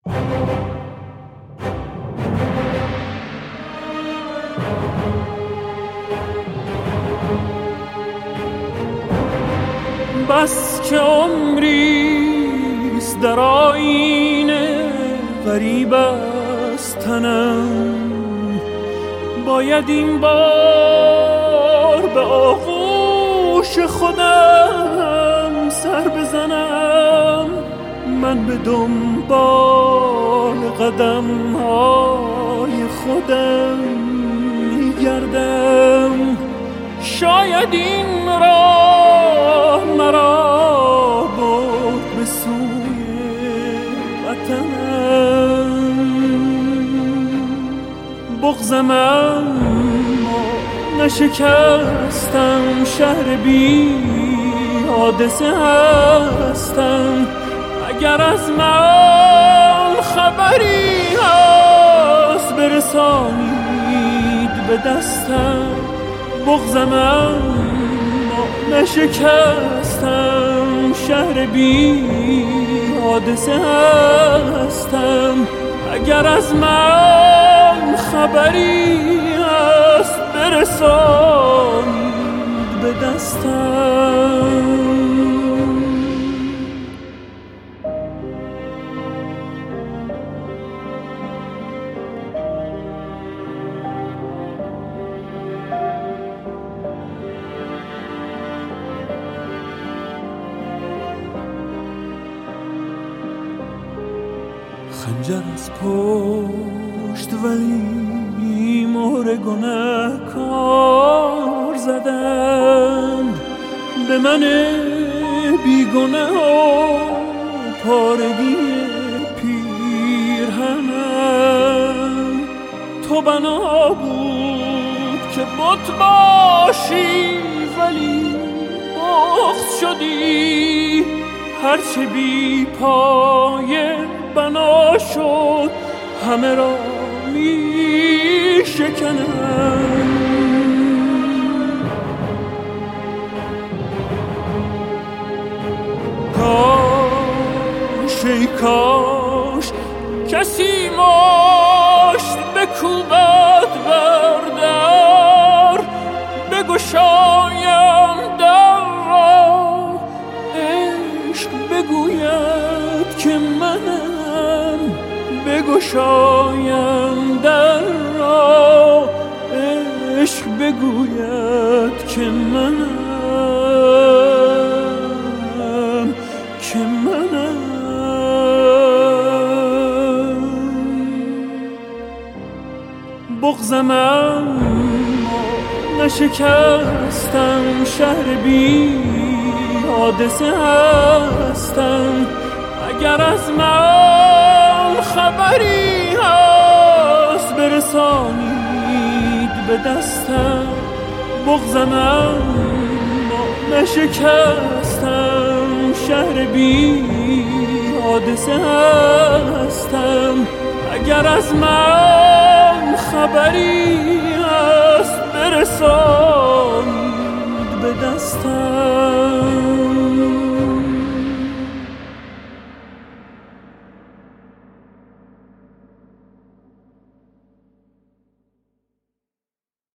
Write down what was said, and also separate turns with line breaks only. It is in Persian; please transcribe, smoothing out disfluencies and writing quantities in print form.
بس که عمریست در آیینه غریب از تنم، باید این بار به آغوش خودم سر بزنم. من به دنبال قدم های خودم میگردم، شاید این راه مرا برد به سوی وطنم. بغضم اما نشکستم، شهر بی حادثه هستم. اگر از من خبری هست برسانید به دستم. بغضم اما نشکستم، شهر بی حادثه هستم. اگر از من خبری هست برسانید به دستم. خنجر از پشت ولی مهر گنه‌کار زدند به من بیگنه و پارگی پیرهنم. تو بنا بود که بت باشی ولی بغض شدی، هرچه بی پایه بنا شد همه را می شکنم. کاش ای کاش کسی مشت بکوبد بر در، بگشایم در را عشق بگوید که منم. بگشایم در را عشق بگوید که منم، که منم. بغضم اما نشکستم، شهر بی حادثه هستم. اگر از من خبری هست برسانید به دستم. بغضم اما نشکستم، شهر بی حادثه هستم. اگر از من خبری هست برسانید به دستم.